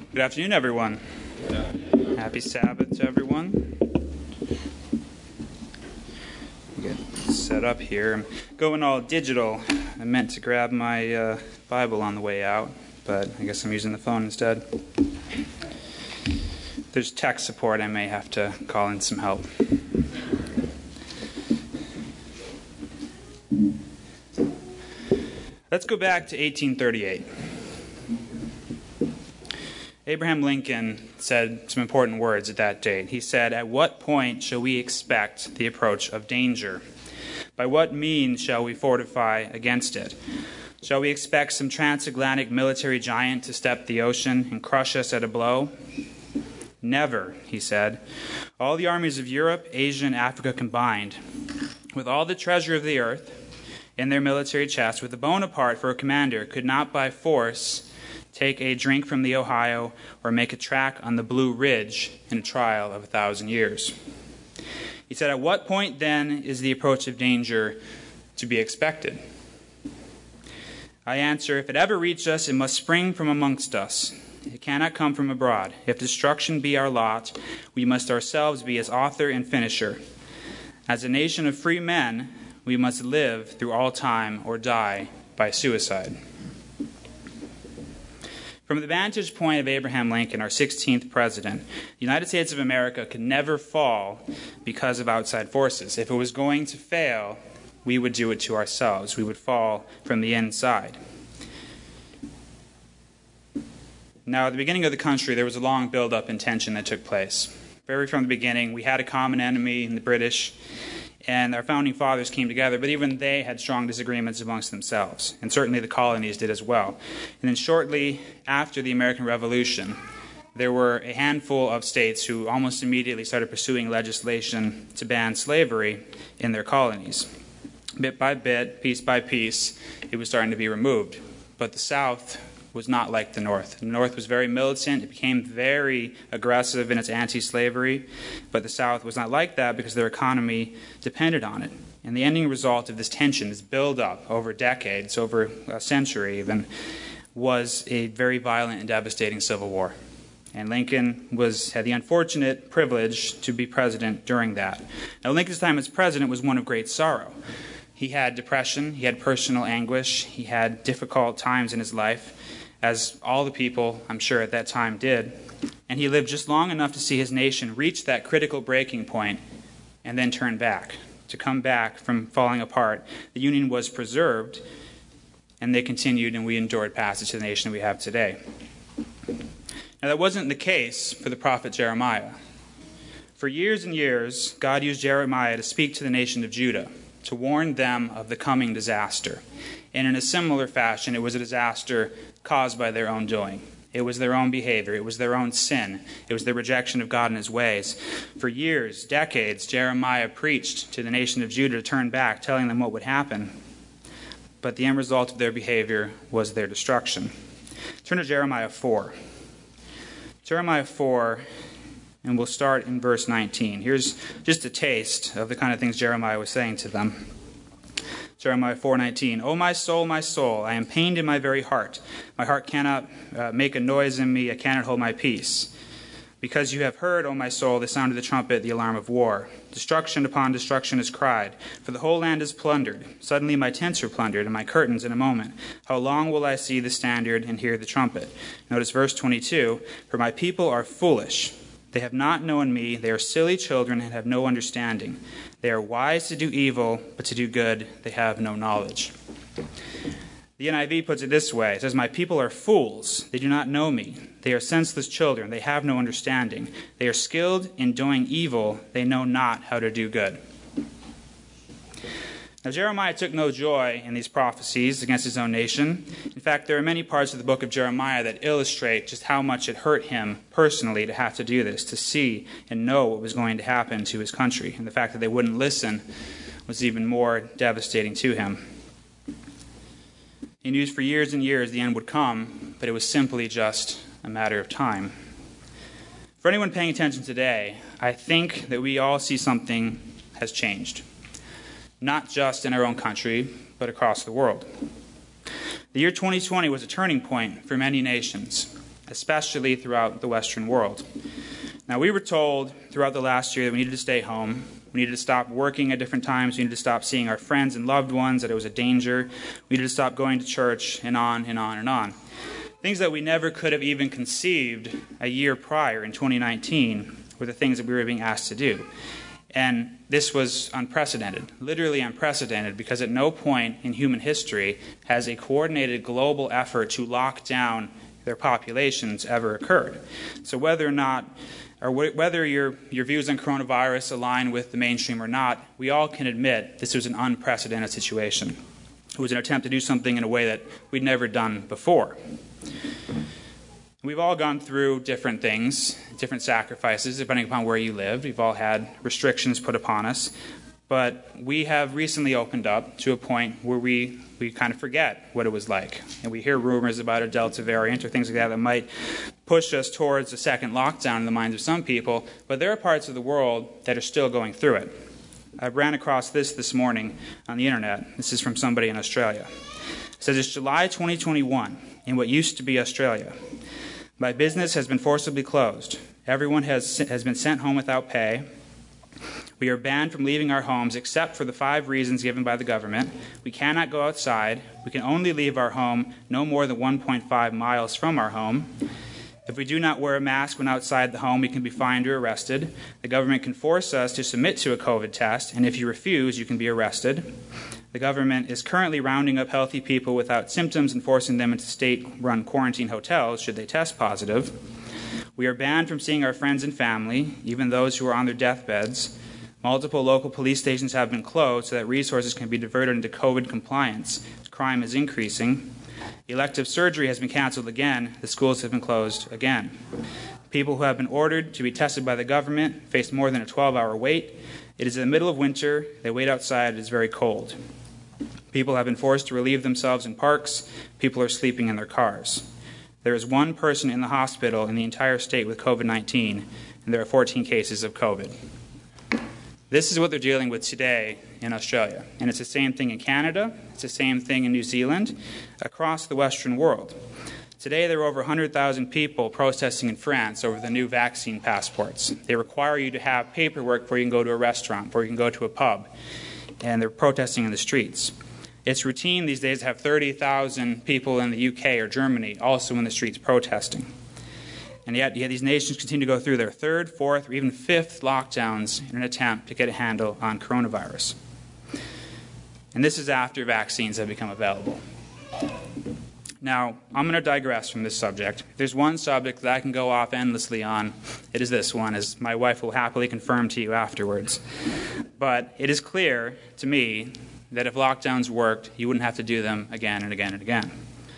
Good afternoon, everyone. Happy Sabbath to everyone. Get set up here. I'm going all digital. I meant to grab my Bible on the way out, but I guess I'm using the phone instead. If there's tech support, I may have to call in some help. Let's go back to 1838. Abraham Lincoln said some important words at that date. He said, "At what point shall we expect the approach of danger? By what means shall we fortify against it? Shall we expect some transatlantic military giant to step the ocean and crush us at a blow? Never," he said. "All the armies of Europe, Asia, and Africa combined, with all the treasure of the earth in their military chests, with a Bonaparte for a commander, could not by force take a drink from the Ohio or make a track on the Blue Ridge in a trial of 1,000 years." He said, "At what point then is the approach of danger to be expected?" I answer, if it ever reach us, it must spring from amongst us. It cannot come from abroad. If destruction be our lot, we must ourselves be its author and finisher. As a nation of free men, we must live through all time or die by suicide. From the vantage point of Abraham Lincoln, our 16th president, the United States of America could never fall because of outside forces. If it was going to fail, we would do it to ourselves. We would fall from the inside. Now, at the beginning of the country, there was a long build-up in tension that took place. Very from the beginning, we had a common enemy in the British, and our founding fathers came together, but even they had strong disagreements amongst themselves, and certainly the colonies did as well. And then shortly after the American Revolution, there were a handful of states who almost immediately started pursuing legislation to ban slavery in their colonies. Bit by bit, piece by piece, it was starting to be removed. But the South was not like the North. The North was very militant. It became very aggressive in its anti-slavery. But the South was not like that because their economy depended on it. And the ending result of this tension, this build-up over decades, over a century even, was a very violent and devastating civil war. And Lincoln had the unfortunate privilege to be president during that. Now, Lincoln's time as president was one of great sorrow. He had depression, he had personal anguish, he had difficult times in his life, as all the people, I'm sure, at that time did. And he lived just long enough to see his nation reach that critical breaking point and then turn back, to come back from falling apart. The Union was preserved, and they continued, and we endured passage to the nation we have today. Now, that wasn't the case for the prophet Jeremiah. For years and years, God used Jeremiah to speak to the nation of Judah, to warn them of the coming disaster. And in a similar fashion, it was a disaster caused by their own doing. It was their own behavior. It was their own sin. It was their rejection of God and his ways. For years, decades, Jeremiah preached to the nation of Judah to turn back, telling them what would happen. But the end result of their behavior was their destruction. Turn to Jeremiah 4. Jeremiah 4, and we'll start in verse 19. Here's just a taste of the kind of things Jeremiah was saying to them. Jeremiah 4:19, "O my soul, I am pained in my very heart. My heart cannot make a noise in me. I cannot hold my peace. Because you have heard, O my soul, the sound of the trumpet, the alarm of war. Destruction upon destruction is cried, for the whole land is plundered. Suddenly my tents are plundered, and my curtains in a moment. How long will I see the standard and hear the trumpet?" Notice verse 22, "For my people are foolish. They have not known me. They are silly children and have no understanding. They are wise to do evil, but to do good they have no knowledge." The NIV puts it this way. It says, "My people are fools. They do not know me. They are senseless children. They have no understanding. They are skilled in doing evil. They know not how to do good." Now, Jeremiah took no joy in these prophecies against his own nation. In fact, there are many parts of the book of Jeremiah that illustrate just how much it hurt him personally to have to do this, to see and know what was going to happen to his country. And the fact that they wouldn't listen was even more devastating to him. He knew for years and years the end would come, but it was simply just a matter of time. For anyone paying attention today, I think that we all see something has changed. Not just in our own country, but across the world. The year 2020 was a turning point for many nations. especially throughout the Western world. Now, we were told throughout the last year that we needed to stay home. We needed to stop working at different times. We needed to stop seeing our friends and loved ones, that it was a danger. We needed to stop going to church, and on and on and on. Things that we never could have even conceived a year prior in 2019 were the things that we were being asked to do. And this was unprecedented, literally unprecedented, because at no point in human history has a coordinated global effort to lock down their populations ever occurred. So whether your views on coronavirus align with the mainstream or not, we all can admit this was an unprecedented situation. It was an attempt to do something in a way that we'd never done before. We've all gone through different things, different sacrifices, depending upon where you lived. We've all had restrictions put upon us. But we have recently opened up to a point where we kind of forget what it was like. And we hear rumors about a Delta variant or things like that might push us towards a second lockdown in the minds of some people. But there are parts of the world that are still going through it. I ran across this morning on the internet. This is from somebody in Australia. It says, it's July 2021 in what used to be Australia. My business has been forcibly closed. Everyone has been sent home without pay. We are banned from leaving our homes except for the 5 reasons given by the government. We cannot go outside. We can only leave our home no more than 1.5 miles from our home. If we do not wear a mask when outside the home, we can be fined or arrested. The government can force us to submit to a COVID test, and if you refuse, you can be arrested. The government is currently rounding up healthy people without symptoms and forcing them into state-run quarantine hotels should they test positive. We are banned from seeing our friends and family, even those who are on their deathbeds. Multiple local police stations have been closed so that resources can be diverted into COVID compliance. Crime is increasing. Elective surgery has been canceled again. The schools have been closed again. People who have been ordered to be tested by the government face more than a 12-hour wait. It is in the middle of winter. They wait outside. It is very cold. People have been forced to relieve themselves in parks. People are sleeping in their cars. There is 1 person in the hospital in the entire state with COVID-19, and there are 14 cases of COVID. This is what they're dealing with today in Australia. And it's the same thing in Canada. It's the same thing in New Zealand, across the Western world. Today, there are over 100,000 people protesting in France over the new vaccine passports. They require you to have paperwork before you can go to a restaurant, before you can go to a pub. And they're protesting in the streets. It's routine these days to have 30,000 people in the UK or Germany also in the streets protesting. And yet these nations continue to go through their 3rd, 4th, or even 5th lockdowns in an attempt to get a handle on coronavirus. And this is after vaccines have become available. Now, I'm going to digress from this subject. If there's one subject that I can go off endlessly on, it is this one, as my wife will happily confirm to you afterwards. But it is clear to me that if lockdowns worked, you wouldn't have to do them again and again and again.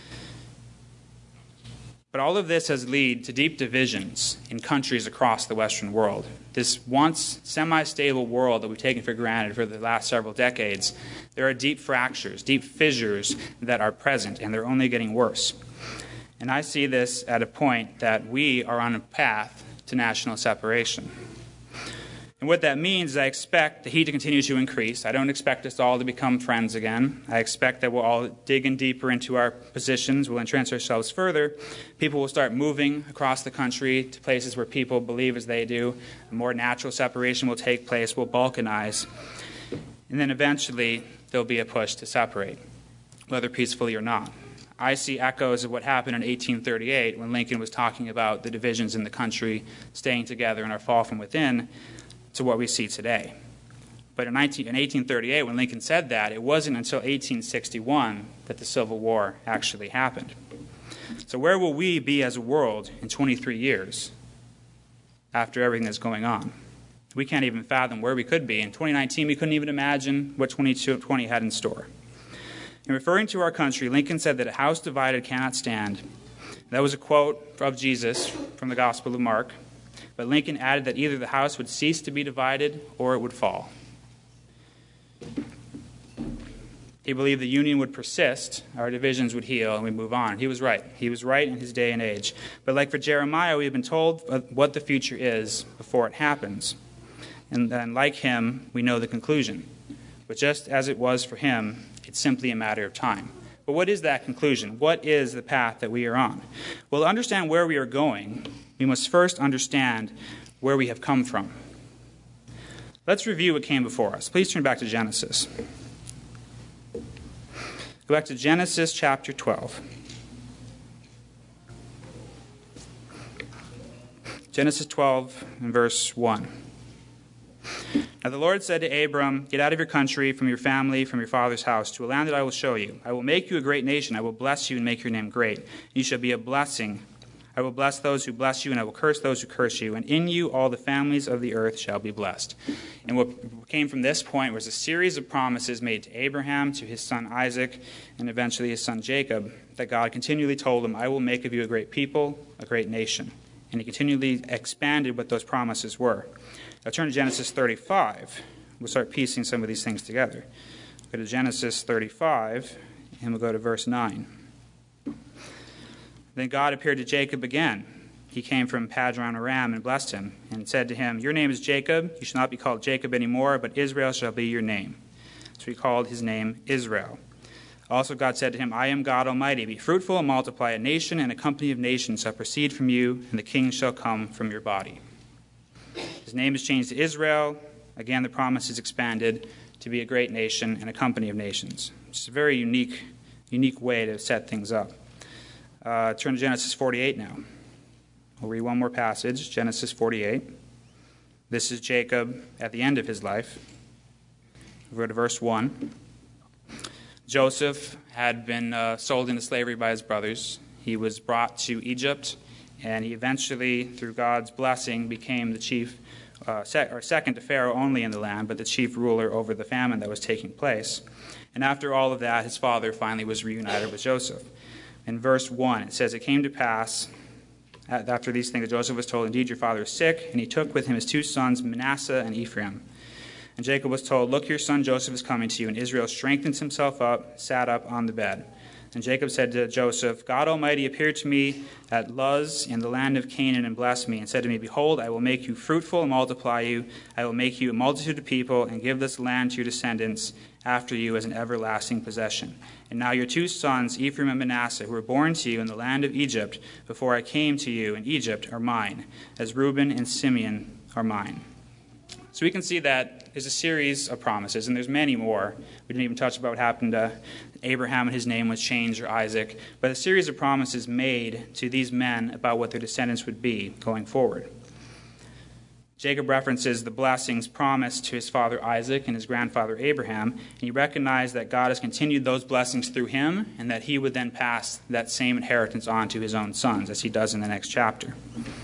But all of this has led to deep divisions in countries across the Western world. This once semi-stable world that we've taken for granted for the last several decades, there are deep fractures, deep fissures that are present, and they're only getting worse. And I see this at a point that we are on a path to national separation. And what that means is I expect the heat to continue to increase. I don't expect us all to become friends again. I expect that we'll all dig in deeper into our positions. We'll entrench ourselves further. People will start moving across the country to places where people believe as they do. A more natural separation will take place. We'll balkanize. And then eventually there'll be a push to separate, whether peacefully or not. I see echoes of what happened in 1838 when Lincoln was talking about the divisions in the country staying together in our fall from within, to what we see today. But in 1838, when Lincoln said that, it wasn't until 1861 that the Civil War actually happened. So where will we be as a world in 23 years after everything that's going on? We can't even fathom where we could be. In 2019, we couldn't even imagine what 2020 had in store. In referring to our country, Lincoln said that a house divided cannot stand. That was a quote of Jesus from the Gospel of Mark. But Lincoln added that either the house would cease to be divided or it would fall. He believed the union would persist, our divisions would heal, and we'd move on. He was right. He was right in his day and age. But like for Jeremiah, we've been told what the future is before it happens. And then like him, we know the conclusion. But just as it was for him, it's simply a matter of time. But But what is that conclusion? What is the path that we are on? Well, to understand where we are going, we must first understand where we have come from. Let's review what came before us. Please turn back to Genesis. Go back to Genesis chapter 12. Genesis 12 and verse 1. Now the Lord said to Abram, "Get out of your country, from your family, from your father's house, to a land that I will show you. I will make you a great nation. I will bless you and make your name great. You shall be a blessing. I will bless those who bless you, and I will curse those who curse you. And in you all the families of the earth shall be blessed." And what came from this point was a series of promises made to Abraham, to his son Isaac, and eventually his son Jacob, that God continually told him, "I will make of you a great people, a great nation." And he continually expanded what those promises were. Now turn to Genesis 35. We'll start piecing some of these things together. Go to Genesis 35, and we'll go to verse 9. Then God appeared to Jacob again. He came from Padron Aram and blessed him, and said to him, "Your name is Jacob. You shall not be called Jacob anymore, but Israel shall be your name." So he called his name Israel. Also God said to him, "I am God Almighty. Be fruitful and multiply. A nation and a company of nations shall proceed from you, and the kings shall come from your body." His name is changed to Israel. Again, the promise is expanded to be a great nation and a company of nations. It's a very unique way to set things up. Turn to Genesis 48 now. We'll read one more passage, Genesis 48. This is Jacob at the end of his life. We'll go to verse 1. Joseph had been sold into slavery by his brothers. He was brought to Egypt, and he eventually, through God's blessing, became the chief, second to Pharaoh only in the land, but the chief ruler over the famine that was taking place. And after all of that, his father finally was reunited with Joseph. In verse 1, it says, "It came to pass, after these things, that Joseph was told, 'Indeed, your father is sick,' and he took with him his two sons, Manasseh and Ephraim. And Jacob was told, 'Look, your son Joseph is coming to you.' And Israel strengthened himself up, sat up on the bed. And Jacob said to Joseph, 'God Almighty appeared to me at Luz in the land of Canaan and blessed me, and said to me, Behold, I will make you fruitful and multiply you. I will make you a multitude of people, and give this land to your descendants after you as an everlasting possession. And now your two sons, Ephraim and Manasseh, who were born to you in the land of Egypt, before I came to you in Egypt, are mine, as Reuben and Simeon are mine.'" So we can see that there's a series of promises, and there's many more. We didn't even touch about what happened to Abraham and his name was changed, or Isaac, but a series of promises made to these men about what their descendants would be going forward. Jacob references the blessings promised to his father Isaac and his grandfather Abraham, and he recognized that God has continued those blessings through him, and that he would then pass that same inheritance on to his own sons, as he does in the next chapter.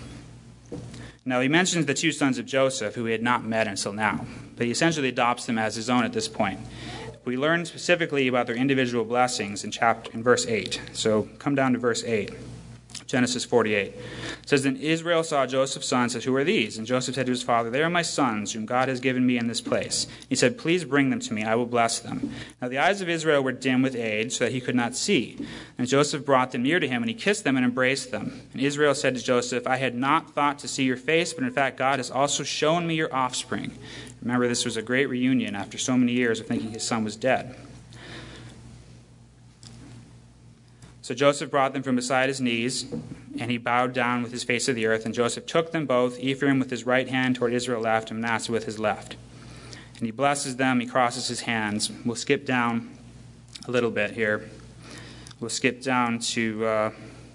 Now, he mentions the two sons of Joseph, who he had not met until now, but he essentially adopts them as his own at this point. We learn specifically about their individual blessings in verse 8. So come down to verse 8, Genesis 48. It says, "Then Israel saw Joseph's sons, and said, 'Who are these?' And Joseph said to his father, 'They are my sons, whom God has given me in this place.' He said, 'Please bring them to me, I will bless them.' Now the eyes of Israel were dim with age, so that he could not see. And Joseph brought them near to him, and he kissed them and embraced them. And Israel said to Joseph, 'I had not thought to see your face, but in fact God has also shown me your offspring.'" Remember, this was a great reunion after so many years of thinking his son was dead. So Joseph brought them from beside his knees, and he bowed down with his face to the earth. And Joseph took them both, Ephraim with his right hand toward Israel left, and Manasseh with his left. And he blesses them, he crosses his hands. We'll skip down a little bit here. We'll skip down to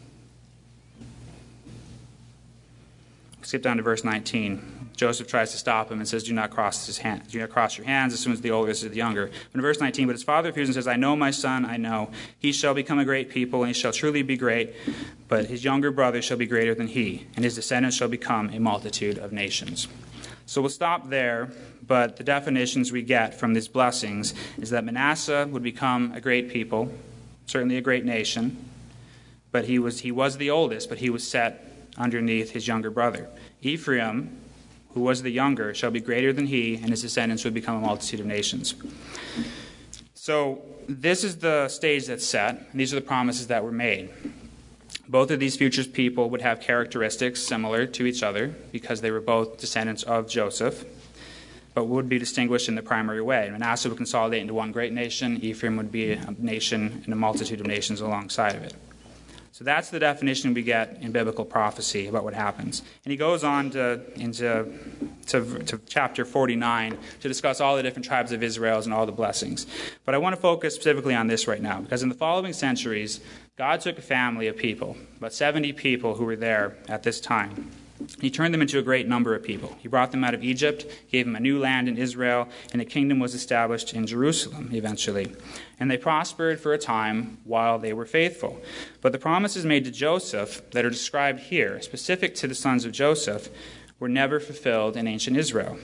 verse 19. Joseph tries to stop him and says, "Do not cross your hands as soon as the older is the younger." But in verse 19, "But his father appears and says, 'I know my son, I know. He shall become a great people, and he shall truly be great. But his younger brother shall be greater than he, and his descendants shall become a multitude of nations.'" So we'll stop there, but the definitions we get from these blessings is that Manasseh would become a great people, certainly a great nation, but he was the oldest, but he was set underneath his younger brother. Ephraim, who was the younger, shall be greater than he, and his descendants would become a multitude of nations. So this is the stage that's set, and these are the promises that were made. Both of these future people would have characteristics similar to each other because they were both descendants of Joseph. but would be distinguished in the primary way. Manasseh would consolidate into one great nation. Ephraim would be a nation and a multitude of nations alongside of it. So that's the definition we get in biblical prophecy about what happens. And he goes on into chapter 49 to discuss all the different tribes of Israel and all the blessings. But I want to focus specifically on this right now, because in the following centuries, God took a family of people, about 70 people who were there at this time. He turned them into a great number of people. He brought them out of Egypt, gave them a new land in Israel, and a kingdom was established in Jerusalem eventually. And they prospered for a time while they were faithful. But the promises made to Joseph that are described here, specific to the sons of Joseph, were never fulfilled in ancient Israel.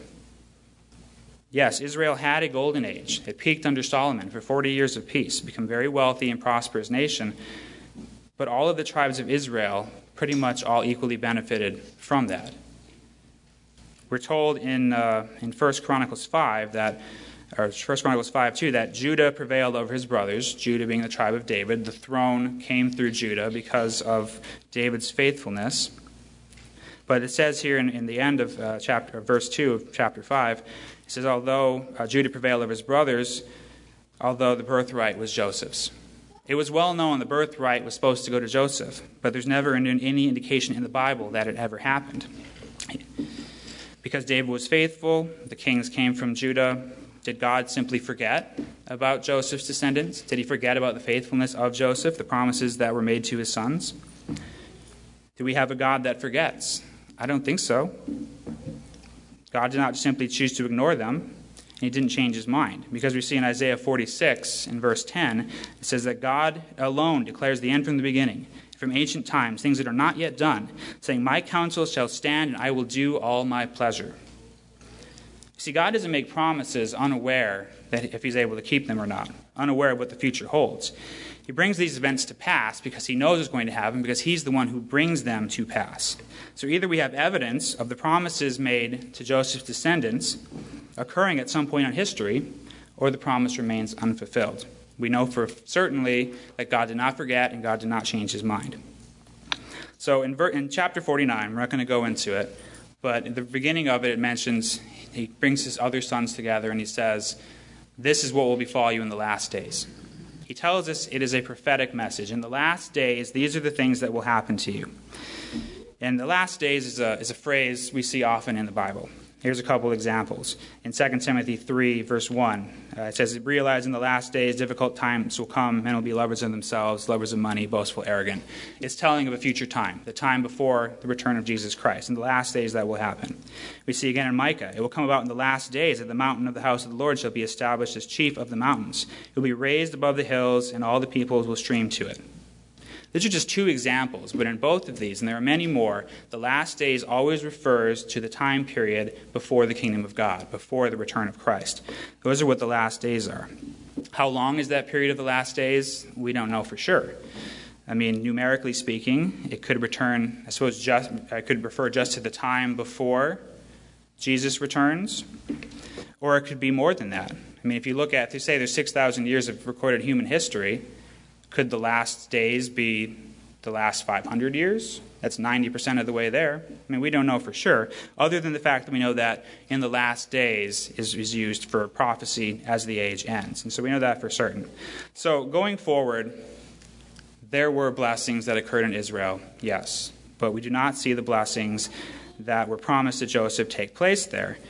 Yes, Israel had a golden age. It peaked under Solomon for 40 years of peace, become a very wealthy and prosperous nation. But all of the tribes of Israel pretty much all equally benefited from that. We're told in 1 Chronicles 5 that, or 1 Chronicles 5:2, that Judah prevailed over his brothers, Judah being the tribe of David. The throne came through Judah because of David's faithfulness. But it says here in the end of verse 2 of chapter 5, it says, although Judah prevailed over his brothers, although the birthright was Joseph's. It was well known the birthright was supposed to go to Joseph, but there's never any indication in the Bible that it ever happened. Because David was faithful, the kings came from Judah. Did God simply forget about Joseph's descendants? Did he forget about the faithfulness of Joseph, the promises that were made to his sons? Do we have a God that forgets? I don't think so. God did not simply choose to ignore them. And he didn't change his mind. Because we see in Isaiah 46, in verse 10, it says that God alone declares the end from the beginning, from ancient times, things that are not yet done, saying, my counsel shall stand, and I will do all my pleasure. See, God doesn't make promises unaware that if he's able to keep them or not, unaware of what the future holds. He brings these events to pass because he knows it's going to happen, because he's the one who brings them to pass. So either we have evidence of the promises made to Joseph's descendants occurring at some point in history, or the promise remains unfulfilled. We know for certainly that God did not forget and God did not change his mind. So in chapter 49, we're not going to go into it, but in the beginning of it, it mentions, he brings his other sons together and he says, this is what will befall you in the last days. He tells us it is a prophetic message. In the last days, these are the things that will happen to you. And the last days is a phrase we see often in the Bible. Here's a couple examples. In 2 Timothy 3, verse 1, it says, realize in the last days difficult times will come, men will be lovers of themselves, lovers of money, boastful, arrogant. It's telling of a future time, the time before the return of Jesus Christ. In the last days that will happen. We see again in Micah, it will come about in the last days that the mountain of the house of the Lord shall be established as chief of the mountains. It will be raised above the hills, and all the peoples will stream to it. These are just two examples, but in both of these, and there are many more, the last days always refers to the time period before the kingdom of God, before the return of Christ. Those are what the last days are. How long is that period of the last days? We don't know for sure. I mean, numerically speaking, it could return, I could refer just to the time before Jesus returns, or it could be more than that. I mean, if you look at, say there's 6,000 years of recorded human history, could the last days be the last 500 years? That's 90% of the way there. I mean, we don't know for sure, other than the fact that we know that in the last days is used for prophecy as the age ends. And so we know that for certain. So going forward, there were blessings that occurred in Israel, yes. But we do not see the blessings that were promised to Joseph take place there.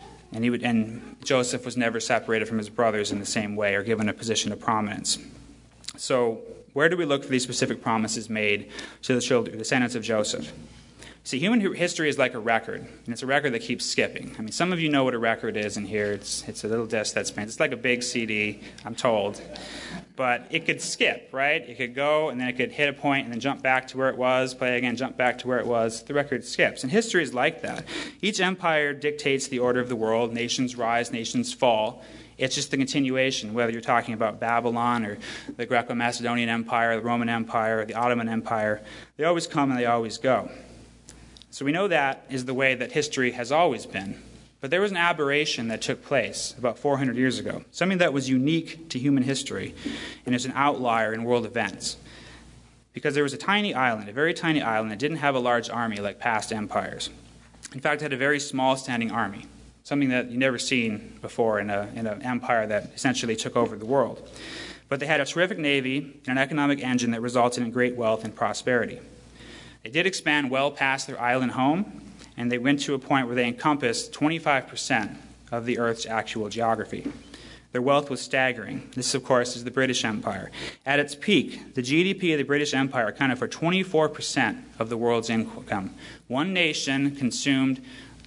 And Joseph was never separated from his brothers in the same way or given a position of prominence. So where do we look for these specific promises made to the descendants of Joseph? See, human history is like a record, and it's a record that keeps skipping. I mean, some of you know what a record is in here. It's a little disc that spins. It's like a big CD, I'm told. But it could skip, right? It could go, and then it could hit a point, and then jump back to where it was, play again, jump back to where it was. The record skips. And history is like that. Each empire dictates the order of the world. Nations rise, nations fall. It's just the continuation, whether you're talking about Babylon or the Greco-Macedonian Empire, the Roman Empire, or the Ottoman Empire. They always come and they always go. So we know that is the way that history has always been. But there was an aberration that took place about 400 years ago, something that was unique to human history, and is an outlier in world events. Because there was a tiny island, a very tiny island, that didn't have a large army like past empires. In fact, it had a very small standing army. something that you've never seen before in an empire that essentially took over the world. But they had a terrific navy and an economic engine that resulted in great wealth and prosperity. They did expand well past their island home, and they went to a point where they encompassed 25% of the Earth's actual geography. Their wealth was staggering. This, of course, is the British Empire. At its peak, the GDP of the British Empire accounted for 24% of the world's income. One nation consumed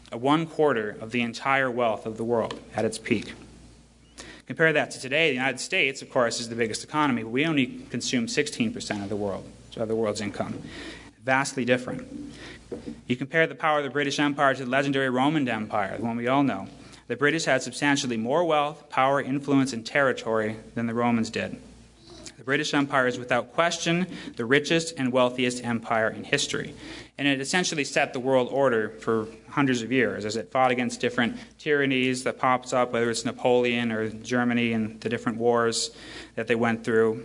1/4 of the entire wealth of the world at its peak. Compare that to today. The United States, of course, is the biggest economy, but we only consume 16% of the world's income. Vastly different. You compare the power of the British Empire to the legendary Roman Empire, the one we all know. The British had substantially more wealth, power, influence, and territory than the Romans did. The British Empire is without question the richest and wealthiest empire in history. And it essentially set the world order for hundreds of years as it fought against different tyrannies that pops up, whether it's Napoleon or Germany and the different wars that they went through.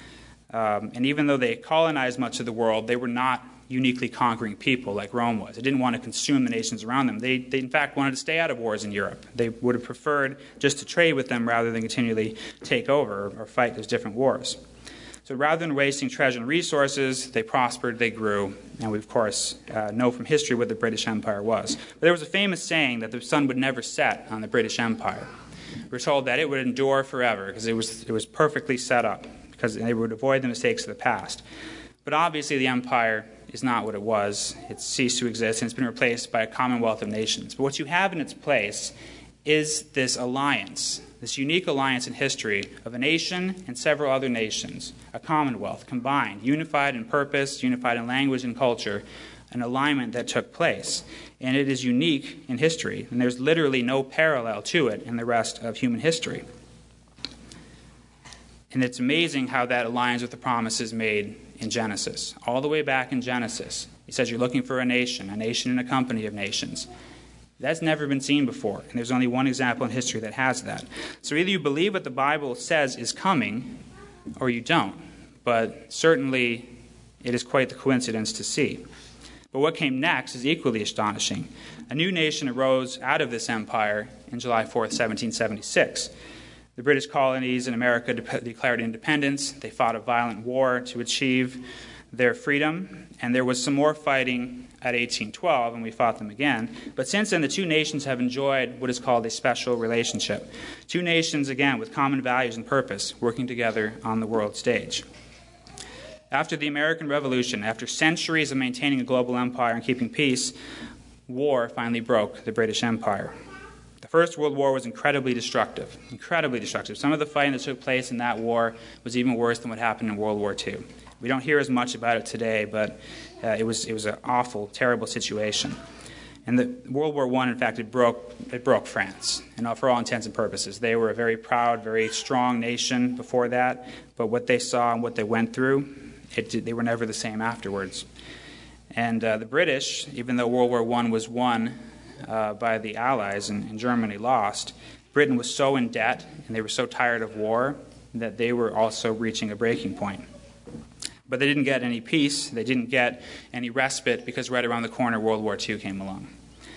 And even though they colonized much of the world, they were not uniquely conquering people like Rome was. They didn't want to consume the nations around them. They in fact wanted to stay out of wars in Europe. They would have preferred just to trade with them rather than continually take over or fight those different wars. So rather than wasting treasure and resources, they prospered, they grew, and we of course know from history what the British Empire was. But there was a famous saying that the sun would never set on the British Empire. We're told that it would endure forever because it was perfectly set up, because they would avoid the mistakes of the past. But obviously the empire is not what it was. It's ceased to exist, and it's been replaced by a commonwealth of nations. But what you have in its place is this alliance, this unique alliance in history of a nation and several other nations, a commonwealth, combined, unified in purpose, unified in language and culture, an alignment that took place. And it is unique in history, and there's literally no parallel to it in the rest of human history. And it's amazing how that aligns with the promises made in Genesis. All the way back in Genesis, he says you're looking for a nation and a company of nations. That's never been seen before, and there's only one example in history that has that. So either you believe what the Bible says is coming, or you don't. But certainly, it is quite the coincidence to see. But what came next is equally astonishing. A new nation arose out of this empire in July 4th, 1776. The British colonies in America declared independence. They fought a violent war to achieve their freedom, and there was some more fighting at 1812, and we fought them again. But since then, the two nations have enjoyed what is called a special relationship. Two nations, again, with common values and purpose, working together on the world stage. After the American Revolution, after centuries of maintaining a global empire and keeping peace, war finally broke the British Empire. The First World War was incredibly destructive. Some of the fighting that took place in that war was even worse than what happened in World War II. We don't hear as much about it today, but it was an awful, terrible situation. And the World War I, in fact, it broke France, and for all intents and purposes. They were a very proud, very strong nation before that, but what they saw and what they went through, they were never the same afterwards. And the British, even though World War I was won by the Allies and Germany lost, Britain was so in debt and they were so tired of war that they were also reaching a breaking point. But they didn't get any peace, they didn't get any respite, because right around the corner World War II came along.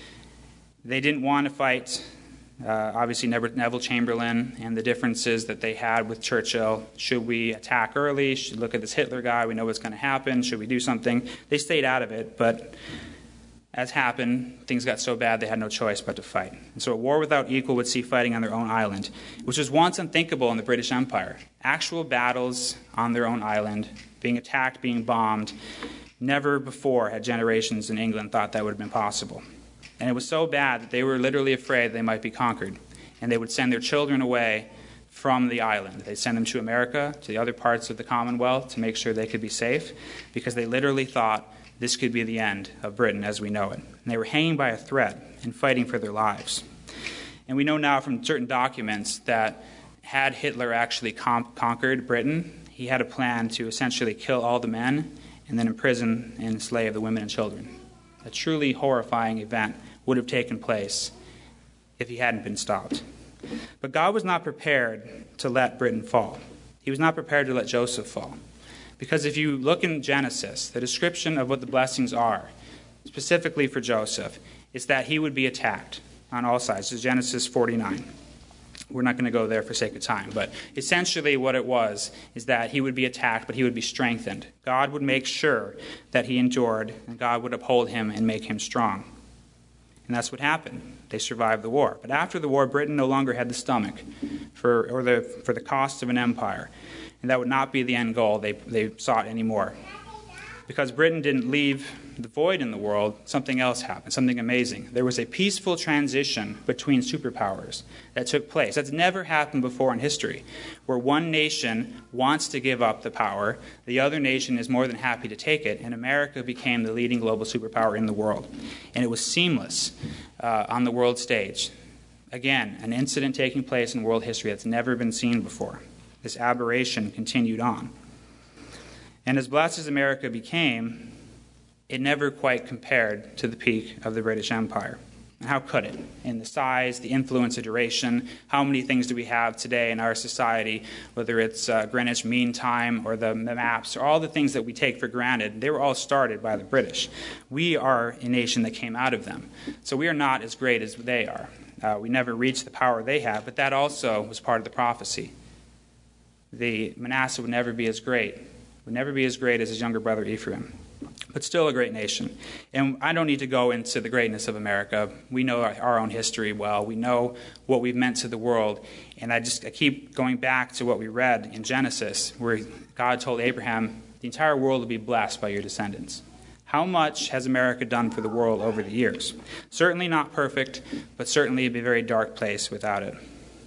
They didn't want to fight, obviously Neville Chamberlain and the differences that they had with Churchill. Should we attack early? Should we look at this Hitler guy? We know what's going to happen. Should we do something? They stayed out of it, but as happened, things got so bad they had no choice but to fight. And so a war without equal would see fighting on their own island, which was once unthinkable in the British Empire. Actual battles on their own island, being attacked, being bombed. Never before had generations in England thought that would have been possible. And it was so bad that they were literally afraid they might be conquered. And they would send their children away from the island. They'd send them to America, to the other parts of the Commonwealth, to make sure they could be safe, because they literally thought this could be the end of Britain as we know it. And they were hanging by a thread and fighting for their lives. And we know now from certain documents that had Hitler actually conquered Britain, he had a plan to essentially kill all the men and then imprison and enslave the women and children. A truly horrifying event would have taken place if he hadn't been stopped. But God was not prepared to let Britain fall. He was not prepared to let Joseph fall. Because if you look in Genesis, the description of what the blessings are, specifically for Joseph, is that he would be attacked. on all sides. This is Genesis 49. We're not going to go there for sake of time, but essentially what it was is that he would be attacked, but he would be strengthened. God would make sure that he endured, and God would uphold him and make him strong. And that's what happened. They survived the war. But after the war, Britain no longer had the stomach for the cost of an empire. And that would not be the end goal they sought anymore. Because Britain didn't leave the void in the world, something else happened, something amazing. There was a peaceful transition between superpowers that took place. That's never happened before in history, where one nation wants to give up the power, the other nation is more than happy to take it, and America became the leading global superpower in the world. And it was seamless on the world stage. Again, an incident taking place in world history that's never been seen before. This aberration continued on. And as blessed as America became, it never quite compared to the peak of the British Empire. And how could it? In the size, the influence, the duration, how many things do we have today in our society, whether it's Greenwich Mean Time or the maps or all the things that we take for granted, they were all started by the British. We are a nation that came out of them. So we are not as great as they are. We never reached the power they have, but that also was part of the prophecy. The Manasseh would never be as great as his younger brother Ephraim, but still a great nation. And I don't need to go into the greatness of America. We know our own history well. We know what we've meant to the world. And I keep going back to what we read in Genesis, where God told Abraham, the entire world will be blessed by your descendants. How much has America done for the world over the years? Certainly not perfect, but certainly it'd be a very dark place without it.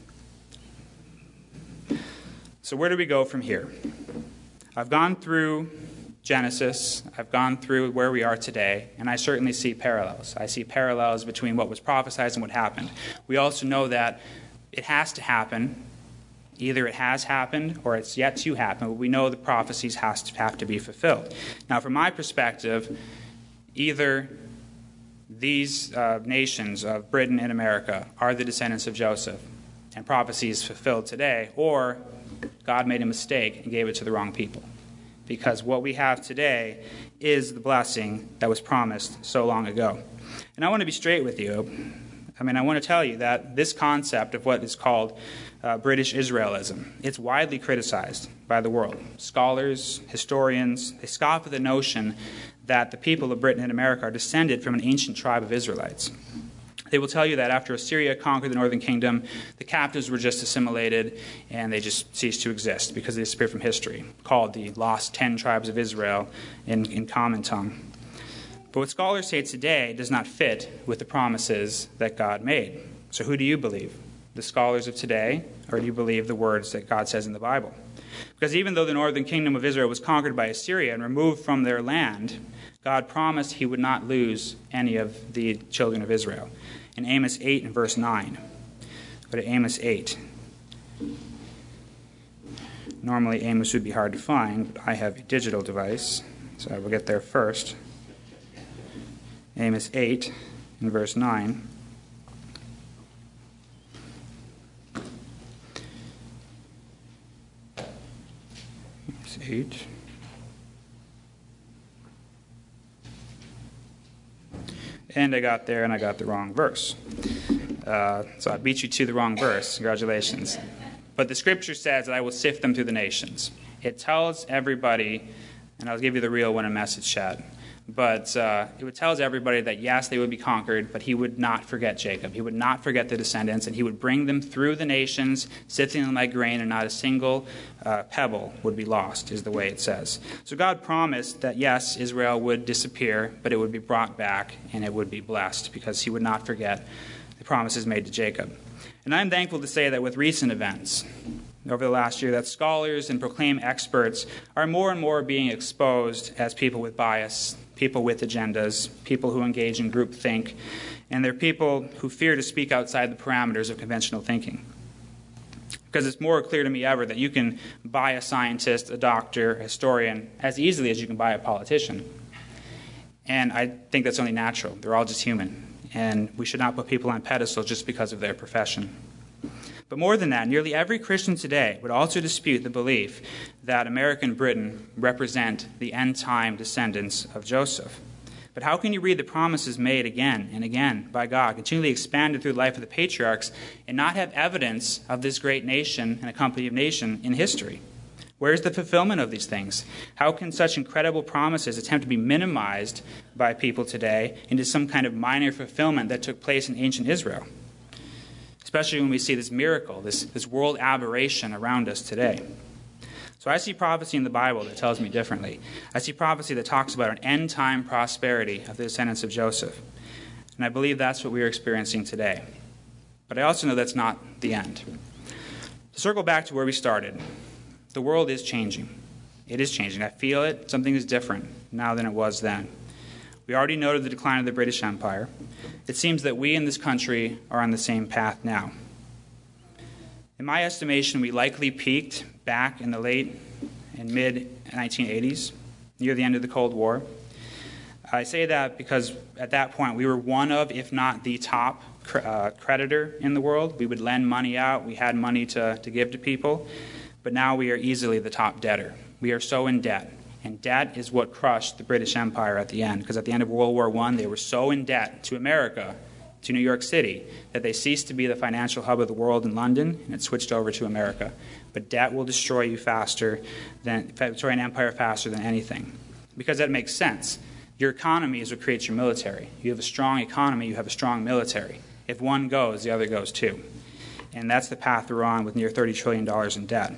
So where do we go from here? I've gone through Genesis, I've gone through where we are today, and I certainly see parallels. I see parallels between what was prophesied and what happened. We also know that it has to happen. Either it has happened or it's yet to happen, but we know the prophecies have to be fulfilled. Now, from my perspective, either these nations of Britain and America are the descendants of Joseph, and prophecy is fulfilled today, or God made a mistake and gave it to the wrong people. Because what we have today is the blessing that was promised so long ago. And I want to be straight with you. I want to tell you that this concept of what is called British Israelism, it's widely criticized by the world. Scholars, historians, they scoff at the notion that the people of Britain and America are descended from an ancient tribe of Israelites. They will tell you that after Assyria conquered the northern kingdom, the captives were just assimilated and they just ceased to exist because they disappeared from history, called the lost 10 tribes of Israel in common tongue. But what scholars say today does not fit with the promises that God made. So who do you believe? The scholars of today, or do you believe the words that God says in the Bible? Because even though the northern kingdom of Israel was conquered by Assyria and removed from their land, God promised he would not lose any of the children of Israel. In Amos 8 and verse 9. Go to Amos 8. Normally Amos would be hard to find, but I have a digital device, so I will get there first. Amos 8 and verse 9. Amos 8. And I got there and I got the wrong verse. So I beat you to the wrong verse. Congratulations. But the scripture says that I will sift them through the nations. It tells everybody, and I'll give you the real one in message chat, but it tells everybody that yes, they would be conquered, but he would not forget Jacob. He would not forget the descendants, and he would bring them through the nations, sifting them like grain, and not a single pebble would be lost, is the way it says. So God promised that yes, Israel would disappear, but it would be brought back, and it would be blessed, because he would not forget the promises made to Jacob. And I'm thankful to say that with recent events over the last year, that scholars and proclaimed experts are more and more being exposed as people with bias, people with agendas, people who engage in groupthink, and they're people who fear to speak outside the parameters of conventional thinking. Because it's more clear to me ever that you can buy a scientist, a doctor, a historian, as easily as you can buy a politician. And I think that's only natural. They're all just human. And we should not put people on pedestals just because of their profession. But more than that, nearly every Christian today would also dispute the belief that America and Britain represent the end-time descendants of Joseph. But how can you read the promises made again and again by God, continually expanded through the life of the patriarchs, and not have evidence of this great nation and a company of nation in history? Where's the fulfillment of these things? How can such incredible promises attempt to be minimized by people today into some kind of minor fulfillment that took place in ancient Israel? Especially when we see this miracle, this world aberration around us today. So I see prophecy in the Bible that tells me differently. I see prophecy that talks about an end-time prosperity of the descendants of Joseph. And I believe that's what we are experiencing today. But I also know that's not the end. To circle back to where we started, the world is changing. It is changing. I feel it. Something is different now than it was then. We already noted the decline of the British Empire. It seems that we in this country are on the same path now. In my estimation, we likely peaked back in the late and mid-1980s, near the end of the Cold War. I say that because at that point we were one of, if not the top creditor in the world. We would lend money out. We had money to give to people. But now we are easily the top debtor. We are so in debt. And debt is what crushed the British Empire at the end. Because at the end of World War I, they were so in debt to America, to New York City, that they ceased to be the financial hub of the world in London, and it switched over to America. But debt will destroy you destroy an empire faster than anything. Because that makes sense. Your economy is what creates your military. You have a strong economy, you have a strong military. If one goes, the other goes too. And that's the path we're on with near $30 trillion in debt.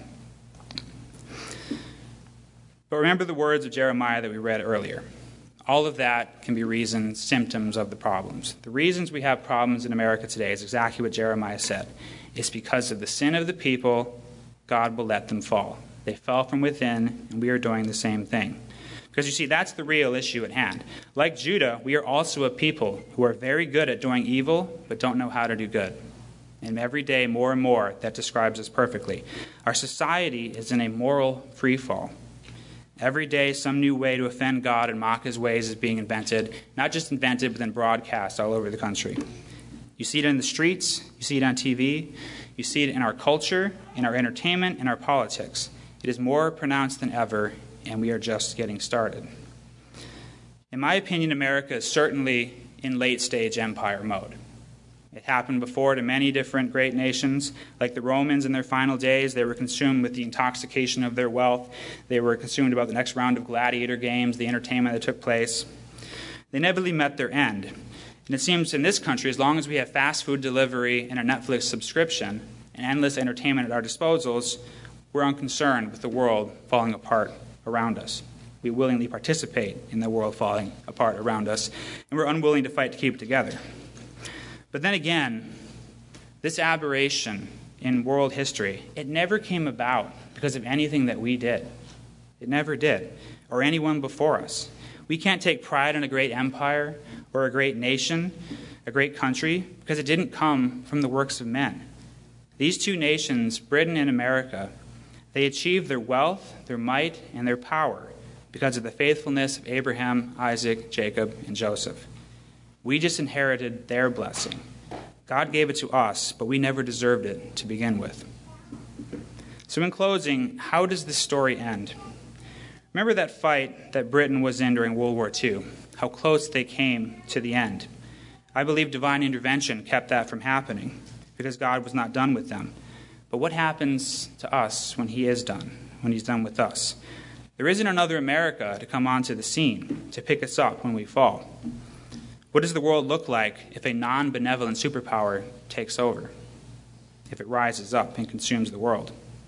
But remember the words of Jeremiah that we read earlier. All of that can be reasons, symptoms of the problems. The reasons we have problems in America today is exactly what Jeremiah said. It's because of the sin of the people, God will let them fall. They fell from within, and we are doing the same thing. Because you see, that's the real issue at hand. Like Judah, we are also a people who are very good at doing evil, but don't know how to do good. And every day, more and more, that describes us perfectly. Our society is in a moral freefall. Every day, some new way to offend God and mock his ways is being invented. Not just invented, but then broadcast all over the country. You see it in the streets. You see it on TV. You see it in our culture, in our entertainment, in our politics. It is more pronounced than ever, and we are just getting started. In my opinion, America is certainly in late-stage empire mode. It happened before to many different great nations. Like the Romans in their final days, they were consumed with the intoxication of their wealth. They were consumed about the next round of gladiator games, the entertainment that took place. They inevitably met their end. And it seems in this country, as long as we have fast food delivery and a Netflix subscription and endless entertainment at our disposals, we're unconcerned with the world falling apart around us. We willingly participate in the world falling apart around us, and we're unwilling to fight to keep it together. But then again, this aberration in world history, it never came about because of anything that we did. It never did, or anyone before us. We can't take pride in a great empire or a great nation, a great country, because it didn't come from the works of men. These two nations, Britain and America, they achieved their wealth, their might, and their power because of the faithfulness of Abraham, Isaac, Jacob, and Joseph. We just inherited their blessing. God gave it to us, but we never deserved it to begin with. So in closing, how does this story end? Remember that fight that Britain was in during World War II, how close they came to the end. I believe divine intervention kept that from happening because God was not done with them. But what happens to us when he is done, when he's done with us? There isn't another America to come onto the scene to pick us up when we fall. What does the world look like if a non-benevolent superpower takes over? If it rises up and consumes the world?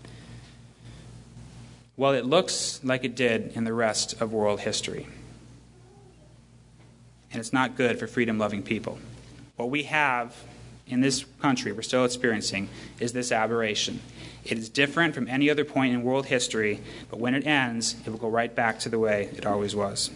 Well, it looks like it did in the rest of world history. And it's not good for freedom-loving people. What we have in this country we're still experiencing is this aberration. It is different from any other point in world history, but when it ends, it will go right back to the way it always was.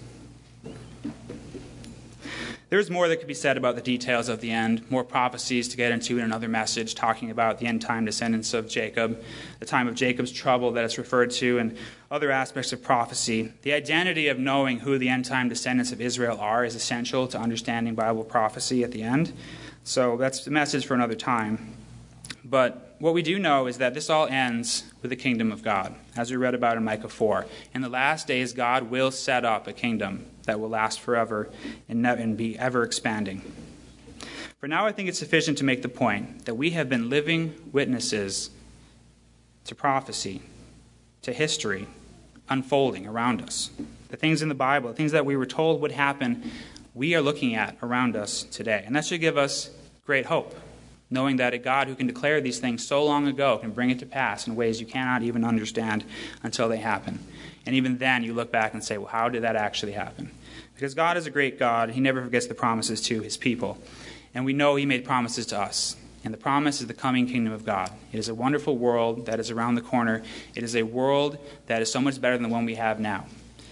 There's more that could be said about the details of the end, more prophecies to get into in another message, talking about the end-time descendants of Jacob, the time of Jacob's trouble that it's referred to, and other aspects of prophecy. The identity of knowing who the end-time descendants of Israel are is essential to understanding Bible prophecy at the end. So that's a message for another time. But what we do know is that this all ends with the kingdom of God, as we read about in Micah 4. In the last days, God will set up a kingdom that will last forever and be ever expanding. For now, I think it's sufficient to make the point that we have been living witnesses to prophecy, to history unfolding around us. The things in the Bible, the things that we were told would happen, we are looking at around us today. And that should give us great hope, knowing that a God who can declare these things so long ago can bring it to pass in ways you cannot even understand until they happen. And even then, you look back and say, well, how did that actually happen? Because God is a great God. He never forgets the promises to his people. And we know he made promises to us. And the promise is the coming kingdom of God. It is a wonderful world that is around the corner. It is a world that is so much better than the one we have now.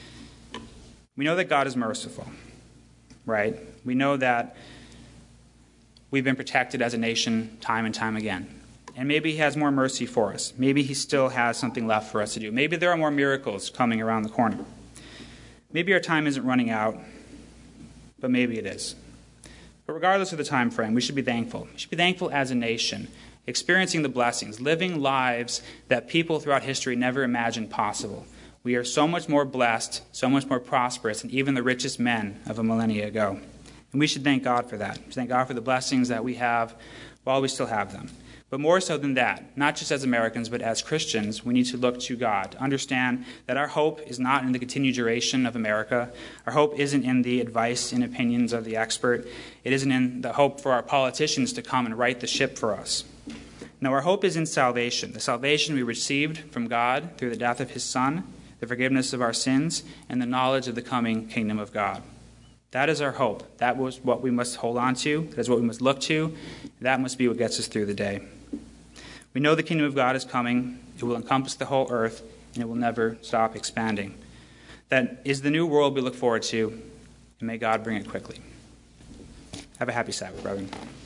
We know that God is merciful, right? We know that we've been protected as a nation time and time again. And maybe he has more mercy for us. Maybe he still has something left for us to do. Maybe there are more miracles coming around the corner. Maybe our time isn't running out, but maybe it is. But regardless of the time frame, we should be thankful. We should be thankful as a nation, experiencing the blessings, living lives that people throughout history never imagined possible. We are so much more blessed, so much more prosperous than even the richest men of a millennia ago. And we should thank God for that. Thank God for the blessings that we have while we still have them. But more so than that, not just as Americans, but as Christians, we need to look to God, to understand that our hope is not in the continued duration of America. Our hope isn't in the advice and opinions of the expert. It isn't in the hope for our politicians to come and right the ship for us. No, our hope is in salvation, the salvation we received from God through the death of his Son, the forgiveness of our sins, and the knowledge of the coming kingdom of God. That is our hope. That was what we must hold on to. That is what we must look to. That must be what gets us through the day. We know the kingdom of God is coming. It will encompass the whole earth, and it will never stop expanding. That is the new world we look forward to, and may God bring it quickly. Have a happy Sabbath, brethren.